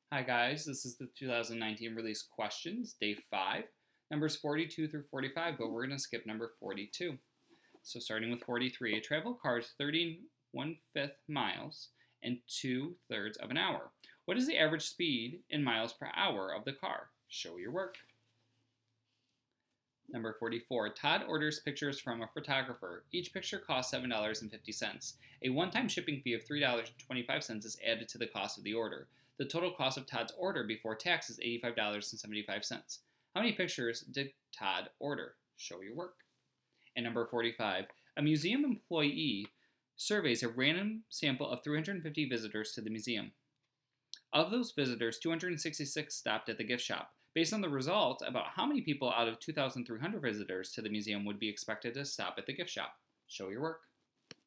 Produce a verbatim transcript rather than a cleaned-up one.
Hi guys, this is the two thousand nineteen release questions, day five, numbers forty-two through forty-five, but we're going to skip number forty-two. So starting with forty-three, a travel car is thirty one fifth miles in two thirds of an hour. What is the average speed in miles per hour of the car? Show your work. Number forty-four, Todd orders pictures from a photographer. Each picture costs seven dollars and fifty cents. A one-time shipping fee of three dollars and twenty-five cents is added to the cost of the order. The total cost of Todd's order before tax is eighty-five dollars and seventy-five cents. How many pictures did Todd order? Show your work. And number forty-five, a museum employee surveys a random sample of three hundred fifty visitors to the museum. Of those visitors, two hundred sixty-six stopped at the gift shop. Based on the result, about how many people out of two thousand three hundred visitors to the museum would be expected to stop at the gift shop? Show your work.